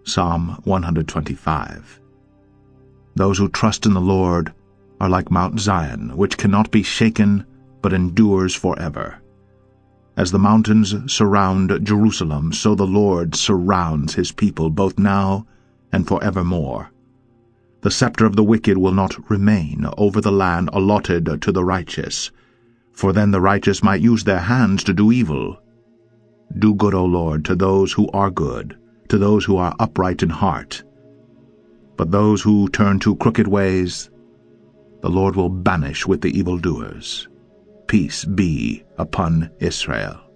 Psalm 125. Those who trust in the Lord are like Mount Zion, which cannot be shaken, but endures forever. As the mountains surround Jerusalem, so the Lord surrounds his people, both now and forevermore. The scepter of the wicked will not remain over the land allotted to the righteous, for then the righteous might use their hands to do evil. Do good, O Lord, to those who are good, to those who are upright in heart. But those who turn to crooked ways, the Lord will banish with the evildoers. Peace be upon Israel.